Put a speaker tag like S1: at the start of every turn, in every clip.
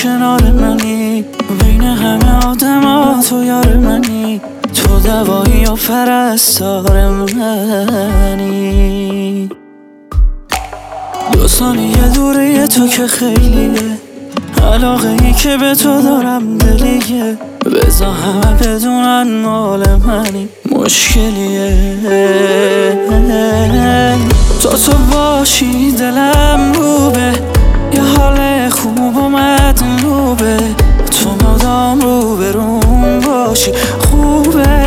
S1: کنار منی، بین همه آدم ها تو یار منی، تو دوایی و پرستار منی. 2 ثانیه دوری تو که خیلیه، علاقه ای که به تو دارم دلیه، بذار همه بدونن مال منی، مشکلیه. تو باشی دلم روبه، یه حال خوب و مطلوبه، تو مدام رو به روم باشی خوبه.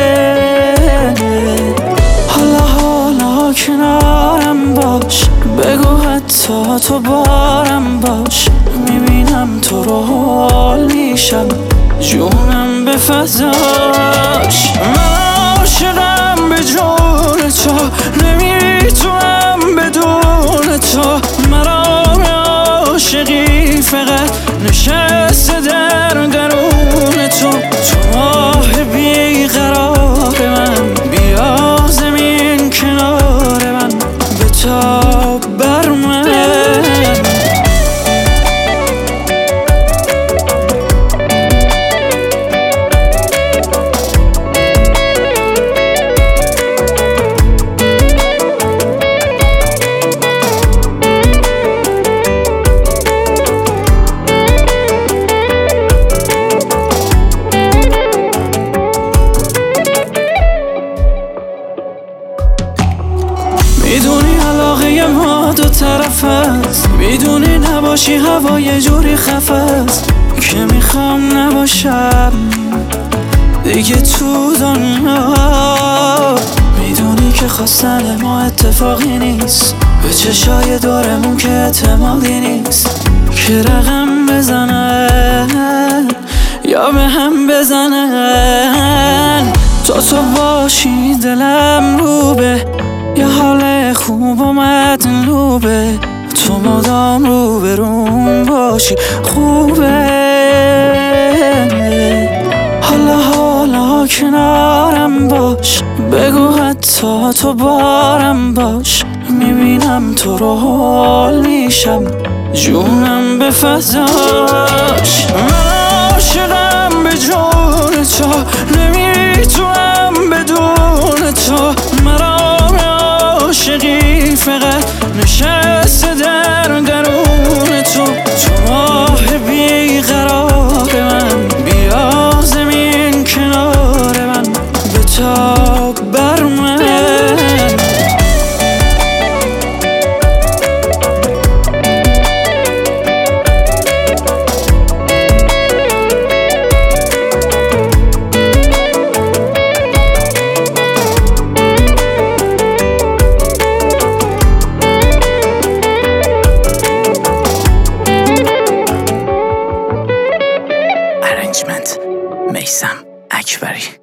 S1: حالا کنارم باش، بگو حتی تو بارم باش، میبینم تو رو حال میشم، جونم به فضاش. من عاشقم به جون تو، نمیتونم بدون تو، مرا عاشقی فقط نشسته در درون تو. تو ماه بیقرار من، بیا زمین کنار من، بتاب بر من. میدونی علاقه ما 2 طرف است، میدونی نباشی هوا یه جوری خفه است که میخوام نباشم دیگه تو دنیا. میدونی که خواستن ما اتفاقی نیست، به چشای دورمون که اعتمادی نیست، که رقم بزنن یا به هم بزنن. تو باشی دلم روبه، یه حال خوب و مطلوبه، تو مدام رو به روم باشی خوبه. حالا کنارم باش، بگو حتی تو بارم باش، میبینم تو رو حال میشم، جونم به فضاش. من عاشقم به جون تو، نمیتونم بدون تو، مرا عاشقی فقط نشسته در درون تو. تو ماه بیقرار من، بیا زمین کنار من، بتاب بر من.
S2: میثم اکبری.